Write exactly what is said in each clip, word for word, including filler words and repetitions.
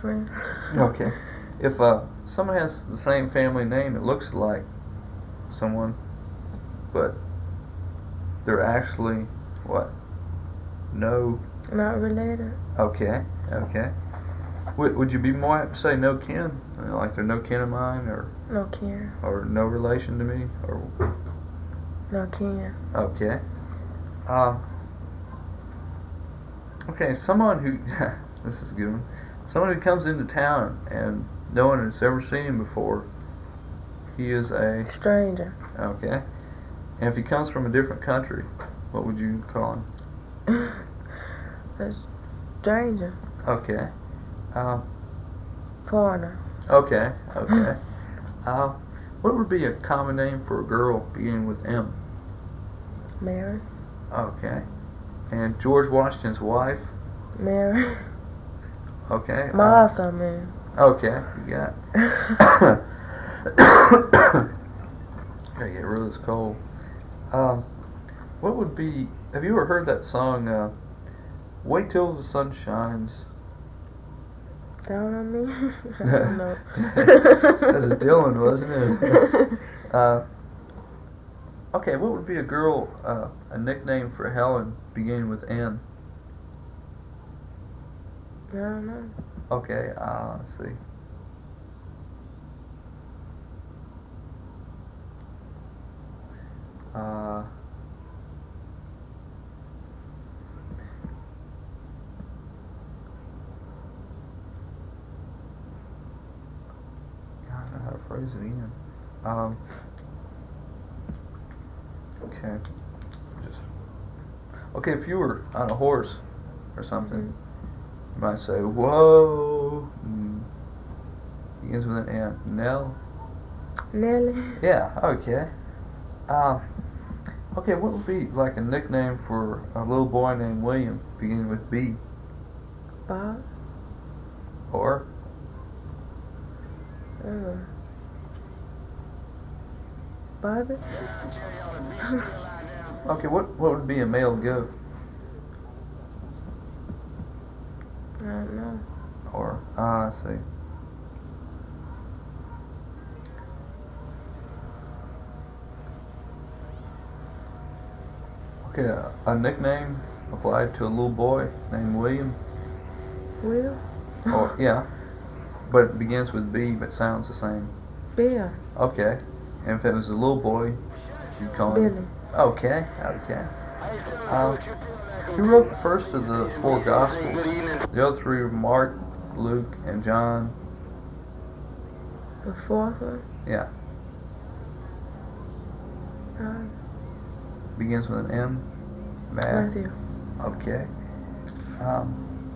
friends. Okay. If uh, someone has the same family name, it looks like someone, but they're actually what? No. Not related. Okay. Okay. Would Would you be more apt to say no kin? You know, like they're no kin of mine, or No kin. or no relation to me, or No kin. okay. Um. Okay. Someone who this is a good one. Someone who comes into town and no one has ever seen him before. He is a Stranger. okay. And if he comes from a different country, what would you call him? A stranger. Okay. Um. Foreigner. Okay. Okay. uh, what would be a common name for a girl beginning with M? Mary. Okay. And George Washington's wife? Mary. Okay. Martha, man. Okay, you got it. Gotta get rid of this cold. Um, what would be, have you ever heard that song, uh, Wait Till the Sun Shines? Down on me? I don't know. That's a Dylan, wasn't it? uh, okay, what would be a girl, uh, a nickname for Helen beginning with N? I don't know. Okay, uh, let's see. Uh, I don't know how to phrase it again. Um, okay. Just okay. If you were on a horse or something, you might say, "Whoa." Mm. Begins with an N. Nell. Nelly. Yeah. Okay. Um. Okay. What would be like a nickname for a little boy named William, beginning with B? Bob. Or Uh, Bobby. okay. What what would be a male goat? I don't know. Or ah, I see. Okay, a, a nickname applied to a little boy named William. Will. Or yeah, but it begins with B, but sounds the same. Bill. Okay, and if it was a little boy, you'd call him Billy. Okay, okay. Um, who wrote the first of the four Gospels? The other three were Mark, Luke, and John. The fourth one. Yeah, Uh, begins with an M. Matt. Matthew. Okay. Um,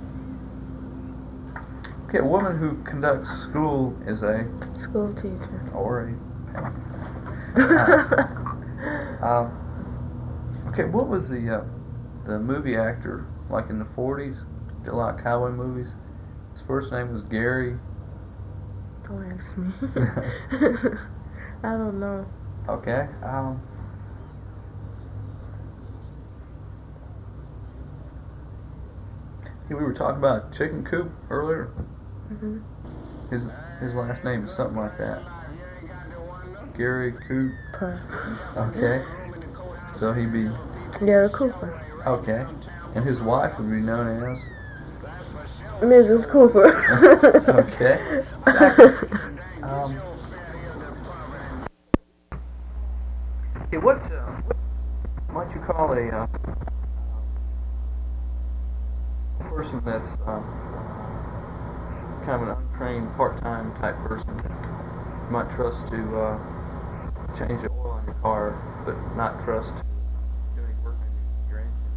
okay, a woman who conducts school is a School teacher. or a. Uh, um, okay, what was the uh, the movie actor like in the forties? Did a lot of cowboy movies. His first name was Gary. Don't ask me. I don't know. Okay. Um, okay, we were talking about Chicken Coop earlier. Mhm. His his last name is something like that. Gary Coop. Per. Okay. So he'd be Gary Cooper. okay, and his wife would be known as Missus Cooper. okay. Um, okay, what, uh, what might you call a uh, person that's uh, kind of an untrained part-time type person that you might trust to uh, change the oil on your car, but not trust to do any work on your engine?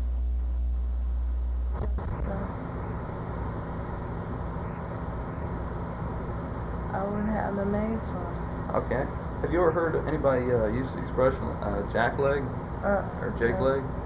I wouldn't have the name for it. Okay. Have you ever heard anybody uh, use the expression uh, jack leg Uh, or jake no. leg?